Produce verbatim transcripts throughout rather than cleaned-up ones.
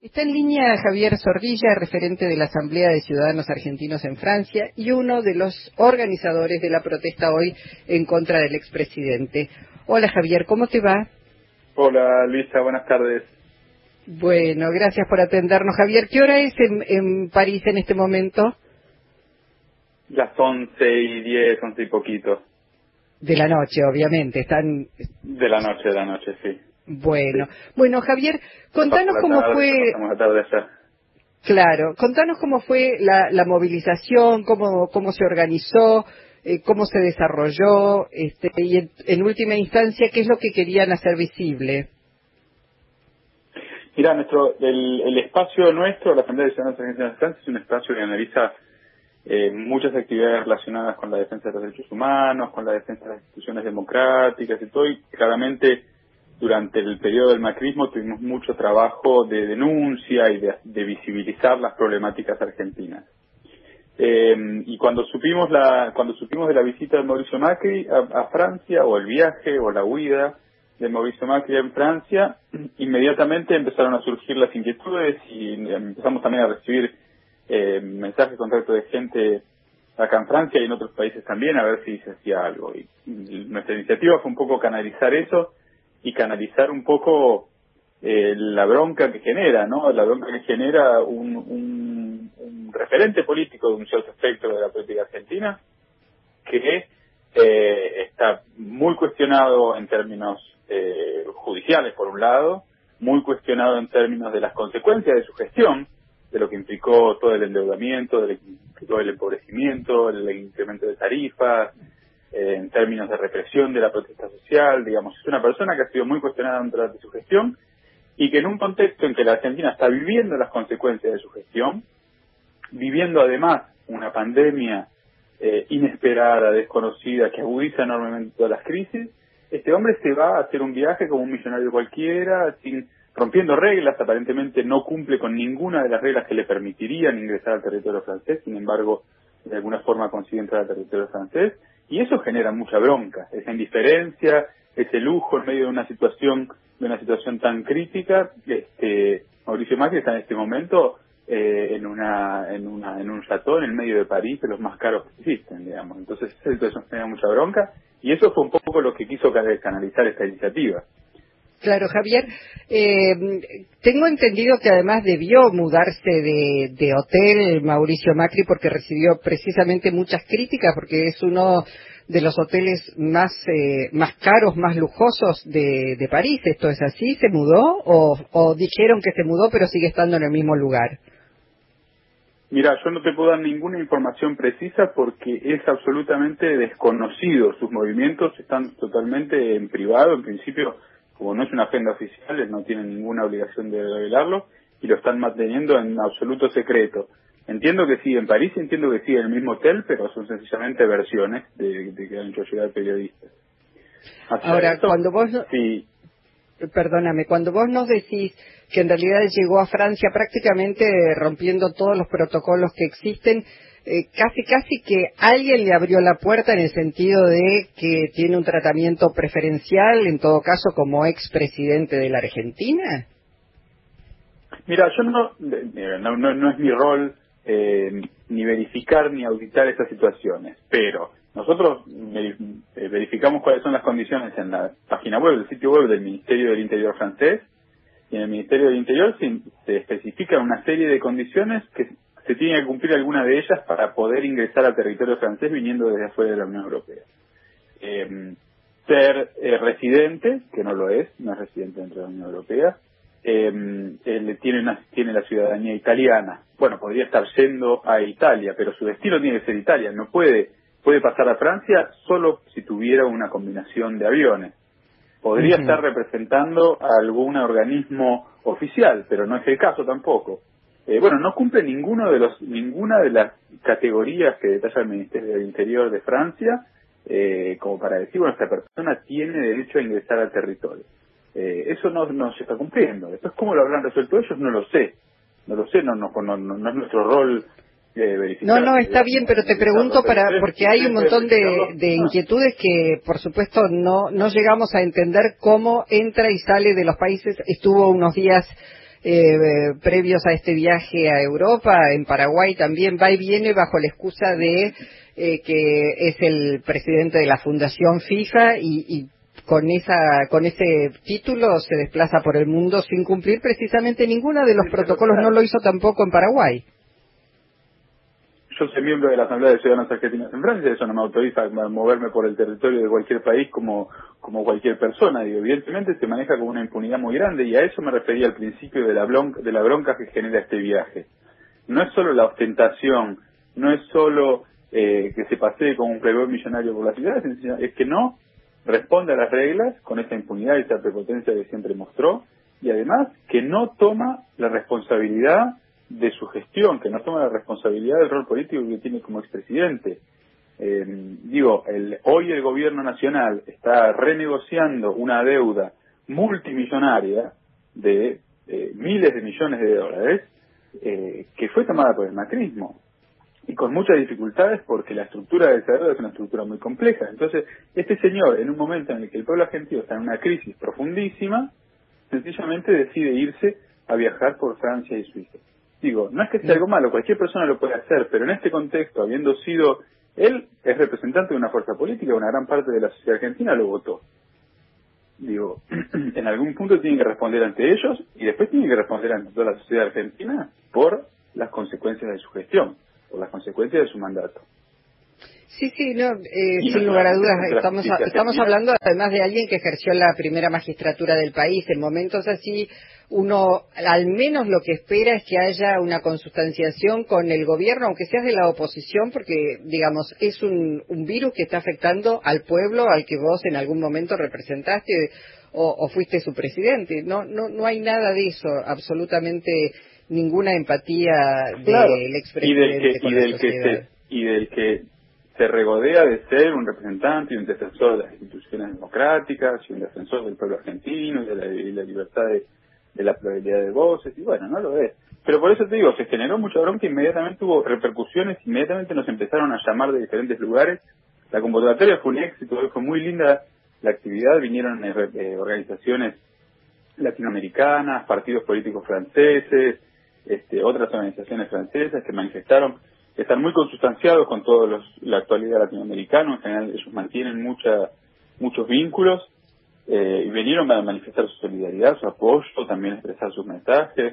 Está en línea Javier Zorrilla, referente de la Asamblea de Ciudadanos Argentinos en Francia y uno de los organizadores de la protesta hoy en contra del expresidente. Hola Javier, ¿cómo te va? Hola Luisa, buenas tardes. Bueno, gracias por atendernos. Javier, ¿qué hora es en, en París en este momento? Las once y diez, once y poquito. De la noche, obviamente. Están. De la noche, de la noche, sí. Bueno, sí. bueno Javier, contanos cómo tarde, fue. Pasamos la tarde allá. Claro, contanos cómo fue la, la movilización, cómo, cómo se organizó, eh, cómo se desarrolló, este, y en, en última instancia, qué es lo que querían hacer visible. Mira, nuestro, el, el espacio nuestro, la Asamblea de Ciudadanos Argentinos en Francia, es un espacio que analiza eh, muchas actividades relacionadas con la defensa de los derechos humanos, con la defensa de las instituciones democráticas y todo, y claramente durante el periodo del macrismo tuvimos mucho trabajo de denuncia y de, de visibilizar las problemáticas argentinas. Eh, y cuando supimos la cuando supimos de la visita de Mauricio Macri a, a Francia, o el viaje o la huida de Mauricio Macri en Francia, inmediatamente empezaron a surgir las inquietudes y empezamos también a recibir eh, mensajes, contactos de gente acá en Francia y en otros países también, a ver si se hacía algo. Y, y nuestra iniciativa fue un poco canalizar eso y canalizar un poco eh, la bronca que genera, ¿no? La bronca que genera un, un, un referente político de un cierto espectro de la política argentina que eh, está muy cuestionado en términos eh, judiciales, por un lado, muy cuestionado en términos de las consecuencias de su gestión, de lo que implicó todo el endeudamiento, de lo que implicó el empobrecimiento, el incremento de tarifas, eh, en términos de represión de la protesta social. Digamos, es una persona que ha sido muy cuestionada durante su gestión y que en un contexto en que la Argentina está viviendo las consecuencias de su gestión, viviendo además una pandemia eh, inesperada, desconocida, que agudiza enormemente todas las crisis, este hombre se va a hacer un viaje como un millonario cualquiera, sin rompiendo reglas. Aparentemente no cumple con ninguna de las reglas que le permitirían ingresar al territorio francés, sin embargo, de alguna forma consigue entrar al territorio francés, y eso genera mucha bronca, esa indiferencia, ese lujo en medio de una situación de una situación tan crítica. Este Mauricio Macri está en este momento eh, en una en una en un chateau en el medio de París, de los más caros que existen, digamos. Entonces esa situación genera mucha bronca y eso fue un poco lo que quiso canalizar esta iniciativa. Claro, Javier, eh, tengo entendido que además debió mudarse de, de hotel Mauricio Macri porque recibió precisamente muchas críticas, porque es uno de los hoteles más eh, más caros, más lujosos de, de París. ¿Esto es así? ¿Se mudó? ¿O, o dijeron que se mudó pero sigue estando en el mismo lugar? Mira, yo no te puedo dar ninguna información precisa porque es absolutamente desconocido. Sus movimientos están totalmente en privado. En principio, como no es una agenda oficial, no tienen ninguna obligación de revelarlo y lo están manteniendo en absoluto secreto. Entiendo que sigue en París, entiendo que sigue en el mismo hotel, pero son sencillamente versiones de, de que han hecho llegar periodistas. Hacia Ahora, esto, cuando vos... No... sí. Perdóname, cuando vos nos decís que en realidad llegó a Francia prácticamente rompiendo todos los protocolos que existen, eh, casi casi que alguien le abrió la puerta en el sentido de que tiene un tratamiento preferencial, en todo caso, como expresidente de la Argentina. Mira, yo no, no, no, no es mi rol eh, ni verificar ni auditar estas situaciones, pero nosotros verificamos cuáles son las condiciones en la página web, el sitio web del Ministerio del Interior francés, y en el Ministerio del Interior se, se especifican una serie de condiciones que se tiene que cumplir alguna de ellas para poder ingresar al territorio francés viniendo desde afuera de la Unión Europea. Eh, ser eh, residente, que no lo es, no es residente dentro de la Unión Europea, eh, él tiene, una, tiene la ciudadanía italiana. Bueno, podría estar yendo a Italia, pero su destino tiene que ser Italia, no puede... Puede pasar a Francia solo si tuviera una combinación de aviones. Podría uh-huh. estar representando a algún organismo oficial, pero no es el caso tampoco. Eh, bueno, no cumple ninguno de los ninguna de las categorías que detalla el Ministerio del Interior de Francia, eh, como para decir, bueno, esta persona tiene derecho a ingresar al territorio. Eh, eso no, no se está cumpliendo. Después, ¿cómo lo habrán resuelto ellos? No lo sé. No lo sé, no, no, no, no, no es nuestro rol. No, no, está bien, pero te pregunto para porque hay un montón de, de inquietudes que, por supuesto, no no llegamos a entender cómo entra y sale de los países. Estuvo unos días eh, previos a este viaje a Europa, en Paraguay también va y viene bajo la excusa de eh, que es el presidente de la Fundación FIFA y, y con esa con ese título se desplaza por el mundo sin cumplir precisamente ninguno de los protocolos. No lo hizo tampoco en Paraguay. Yo soy miembro de la Asamblea de Ciudadanos Argentinos en Francia, eso no me autoriza a moverme por el territorio de cualquier país como como cualquier persona. Digo, evidentemente se maneja con una impunidad muy grande y a eso me refería al principio de la bronca, de la bronca que genera este viaje. No es solo la ostentación, no es solo eh, que se pasee como un playboy millonario por la ciudad, es que no responde a las reglas con esa impunidad y esa prepotencia que siempre mostró, y además que no toma la responsabilidad de su gestión, que no toma la responsabilidad del rol político que tiene como expresidente. Eh, digo, el, hoy el gobierno nacional está renegociando una deuda multimillonaria de eh, miles de millones de dólares eh, que fue tomada por el macrismo y con muchas dificultades porque la estructura de esa deuda es una estructura muy compleja. Entonces, este señor, en un momento en el que el pueblo argentino está en una crisis profundísima, sencillamente decide irse a viajar por Francia y Suiza. Digo, no es que sea algo malo, cualquier persona lo puede hacer, pero en este contexto, habiendo sido, él es representante de una fuerza política, una gran parte de la sociedad argentina lo votó. Digo, en algún punto tiene que responder ante ellos y después tiene que responder ante toda la sociedad argentina por las consecuencias de su gestión, por las consecuencias de su mandato. Sí, sí, no, eh, sin lugar a dudas, estamos, estamos hablando además de alguien que ejerció la primera magistratura del país. En momentos así, uno al menos lo que espera es que haya una consustanciación con el gobierno, aunque seas de la oposición, porque, digamos, es un, un virus que está afectando al pueblo al que vos en algún momento representaste o, o fuiste su presidente. No, no, no hay nada de eso, absolutamente ninguna empatía claro, del expresidente y del que, con y la del sociedad. Que se, y del que se regodea de ser un representante y un defensor de las instituciones democráticas y un defensor del pueblo argentino y de la, y la libertad de, de la pluralidad de voces, y bueno, no lo es. Pero por eso te digo, se generó mucha bronca, inmediatamente hubo repercusiones, inmediatamente nos empezaron a llamar de diferentes lugares. La convocatoria fue un éxito, fue muy linda la actividad, vinieron eh, organizaciones latinoamericanas, partidos políticos franceses, este, otras organizaciones francesas que manifestaron, que están muy consustanciados con toda la actualidad latinoamericana. En general ellos mantienen mucha, muchos vínculos eh, y vinieron a manifestar su solidaridad, su apoyo, también expresar sus mensajes.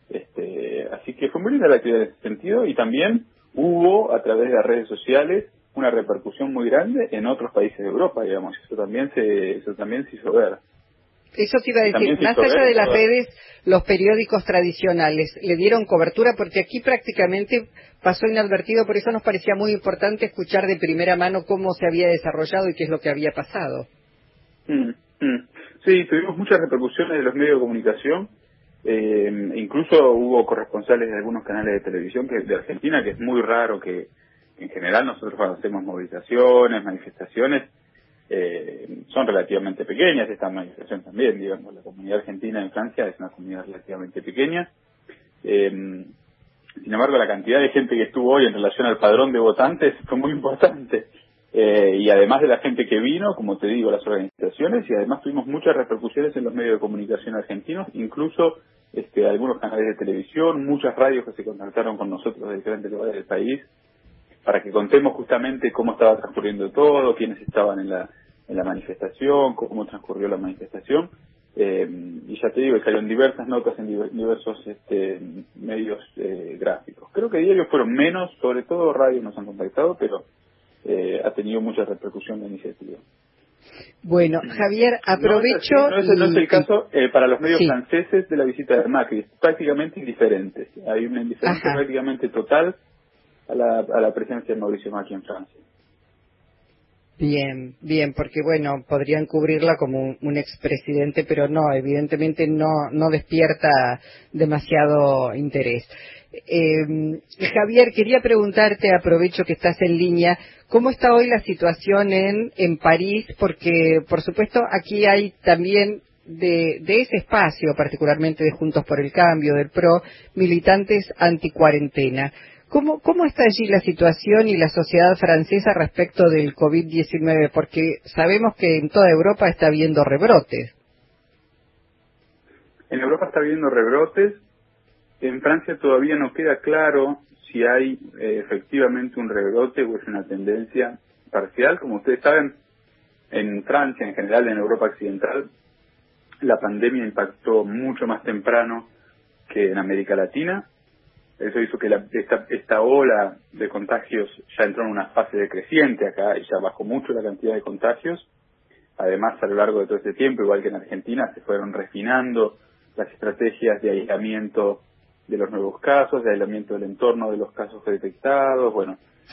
Este, así que fue muy linda la actividad en ese sentido y también hubo a través de las redes sociales una repercusión muy grande en otros países de Europa, digamos. Eso también se, eso también se hizo ver. Eso te iba a decir, más allá de las redes, los periódicos tradicionales le dieron cobertura porque aquí prácticamente pasó inadvertido, por eso nos parecía muy importante escuchar de primera mano cómo se había desarrollado y qué es lo que había pasado. Mm, mm. Sí, tuvimos muchas repercusiones de los medios de comunicación, eh, incluso hubo corresponsales de algunos canales de televisión que, de Argentina, que es muy raro que en general nosotros cuando hacemos movilizaciones, manifestaciones, Eh, son relativamente pequeñas, esta manifestación también, digamos, la comunidad argentina en Francia es una comunidad relativamente pequeña. Eh, sin embargo, la cantidad de gente que estuvo hoy en relación al padrón de votantes fue muy importante. Eh, y además de la gente que vino, como te digo, las organizaciones, y además tuvimos muchas repercusiones en los medios de comunicación argentinos, incluso este, algunos canales de televisión, muchas radios que se contactaron con nosotros de diferentes lugares del país, para que contemos justamente cómo estaba transcurriendo todo, quiénes estaban en la en la manifestación, cómo transcurrió la manifestación, eh, y ya te digo, salieron diversas notas en diversos este, medios eh, gráficos. Creo que diarios fueron menos, sobre todo radios nos han contactado, pero eh, ha tenido mucha repercusión la iniciativa. Bueno, Javier, aprovecho... No, no, es, no es el y... caso eh, para los medios sí. franceses de la visita de Macri, es prácticamente indiferente. Hay una indiferencia Ajá. prácticamente total a la, a la presencia de Mauricio Macri en Francia. Bien, bien, porque bueno, podrían cubrirla como un, un expresidente, pero no, evidentemente no, no despierta demasiado interés. Eh, Javier, quería preguntarte, aprovecho que estás en línea, ¿cómo está hoy la situación en, en París? Porque, por supuesto, aquí hay también de, de ese espacio, particularmente de Juntos por el Cambio, del P R O, militantes anticuarentena. ¿Cómo, ¿Cómo está allí la situación y la sociedad francesa respecto del COVID diecinueve? Porque sabemos que en toda Europa está habiendo rebrotes. En Europa está habiendo rebrotes. En Francia todavía no queda claro si hay eh, efectivamente un rebrote o es una tendencia parcial. Como ustedes saben, en Francia, en general en Europa occidental, la pandemia impactó mucho más temprano que en América Latina. Eso hizo que la, esta, esta ola de contagios ya entró en una fase decreciente acá y ya bajó mucho la cantidad de contagios. Además, a lo largo de todo este tiempo, igual que en Argentina, se fueron refinando las estrategias de aislamiento de los nuevos casos, de aislamiento del entorno de los casos detectados. Bueno,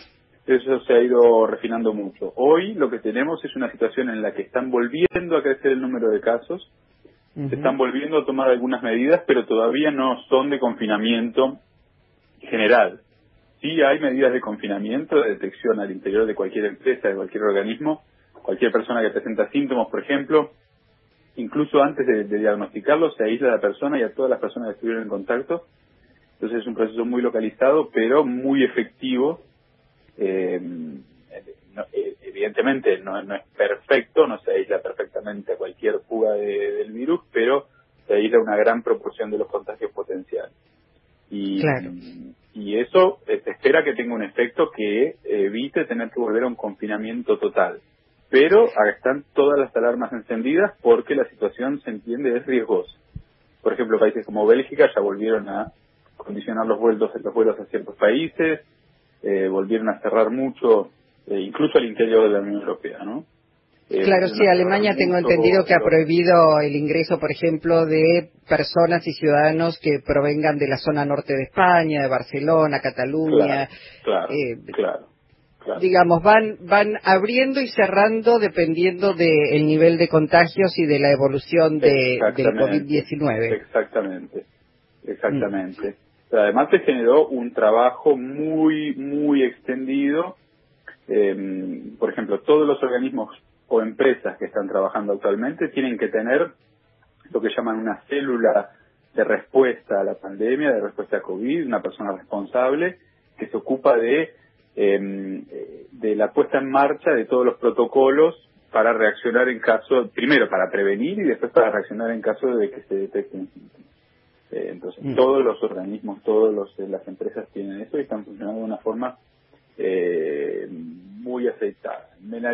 eso se ha ido refinando mucho. Hoy lo que tenemos es una situación en la que están volviendo a crecer el número de casos, uh-huh. se están volviendo a tomar algunas medidas, pero todavía no son de confinamiento general. Sí hay medidas de confinamiento, de detección al interior de cualquier empresa, de cualquier organismo, cualquier persona que presenta síntomas, por ejemplo, incluso antes de, de diagnosticarlo, se aísla a la persona y a todas las personas que estuvieron en contacto. Entonces es un proceso muy localizado, pero muy efectivo. Eh, no, evidentemente no, no es perfecto, no se aísla perfectamente a cualquier fuga de, del virus, pero se aísla una gran proporción de los contagios potenciales. Y, claro. y eso eh, se espera que tenga un efecto que evite tener que volver a un confinamiento total. Pero están todas las alarmas encendidas porque la situación, se entiende, es riesgosa. Por ejemplo, países como Bélgica ya volvieron a condicionar los vuelos, los vuelos a ciertos países, eh, volvieron a cerrar mucho, eh, incluso al interior de la Unión Europea, ¿no? Eh, claro, sí, Alemania mucho, tengo entendido que ha prohibido el ingreso, por ejemplo, de personas y ciudadanos que provengan de la zona norte de España, de Barcelona, Cataluña. Claro, claro, eh, claro, claro. Digamos, van van abriendo y cerrando dependiendo del nivel de contagios y de la evolución de, del COVID diecinueve. Exactamente, exactamente. Mm. Pero además se generó un trabajo muy, muy extendido. Eh, por ejemplo, todos los organismos o empresas que están trabajando actualmente tienen que tener lo que llaman una célula de respuesta a la pandemia, de respuesta a COVID, una persona responsable que se ocupa de eh, de la puesta en marcha de todos los protocolos para reaccionar en caso, primero para prevenir y después para reaccionar en caso de que se detecten síntomas. Eh, entonces, mm. todos los organismos, todas las empresas tienen eso y están funcionando de una forma eh, muy aceitada.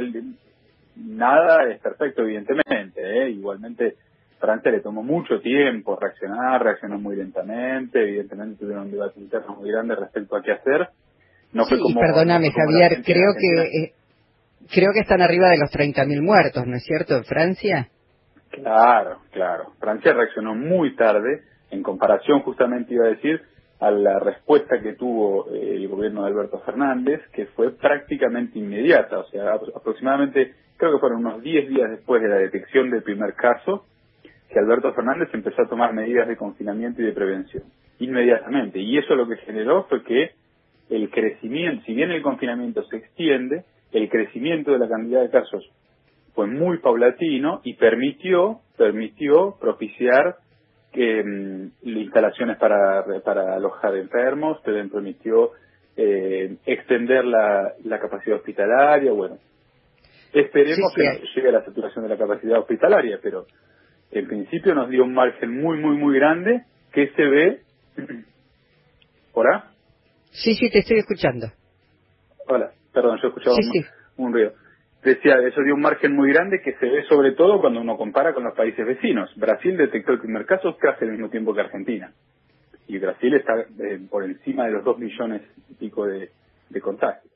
Nada es perfecto, evidentemente. ¿eh? Igualmente, Francia le tomó mucho tiempo reaccionar, reaccionó muy lentamente, evidentemente tuvieron un debate interno muy grande respecto a qué hacer. No sí, fue como, y perdóname, no fue como Javier, creo que eh, creo que están arriba de los treinta mil muertos, ¿no es cierto, en Francia? Claro, claro. Francia reaccionó muy tarde, en comparación, justamente iba a decir, a la respuesta que tuvo eh, el gobierno de Alberto Fernández, que fue prácticamente inmediata, o sea, aproximadamente, creo que fueron unos diez días después de la detección del primer caso, que Alberto Fernández empezó a tomar medidas de confinamiento y de prevención, inmediatamente. Y eso lo que generó fue que el crecimiento, si bien el confinamiento se extiende, el crecimiento de la cantidad de casos fue muy paulatino y permitió, permitió propiciar que um, instalaciones para, para alojar enfermos, pero permitió eh, extender la, la capacidad hospitalaria. Bueno, esperemos sí, sí, que no se llegue a la saturación de la capacidad hospitalaria, pero en principio nos dio un margen muy, muy, muy grande que se ve. ¿Hola? Sí, sí, te estoy escuchando. Hola, perdón, yo escuchaba sí, un, sí. un ruido. Decía, eso dio un margen muy grande que se ve sobre todo cuando uno compara con los países vecinos. Brasil detectó el primer caso casi al mismo tiempo que Argentina. Y Brasil está eh, por encima de los dos millones y pico de, de contagios.